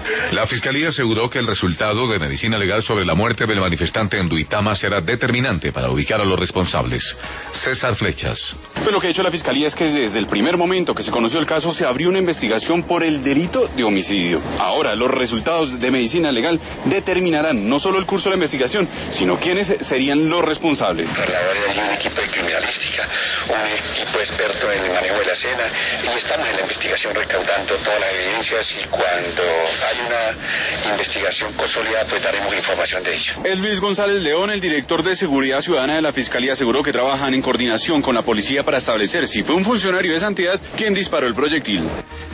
La Fiscalía aseguró que el resultado de medicina legal sobre la muerte del manifestante en Duitama será determinante para ubicar a los responsables. César Flechas. Pues lo que ha hecho la Fiscalía es que desde el primer momento que se conoció el caso se abrió una investigación por el delito de homicidio. Ahora, los resultados de medicina legal determinarán no solo el curso de la investigación, sino quiénes serían los responsables. Hay un equipo de criminalística, un equipo experto en el manejo de la escena, y estamos en la investigación recaudando todas las evidencias, y cuando hay una investigación consolidada pues daremos información de ello. Es Luis González León, el director de Seguridad Ciudadana de la Fiscalía, aseguró que trabajan en coordinación con la policía para establecer si fue un funcionario de esa entidad quien disparó el proyectil.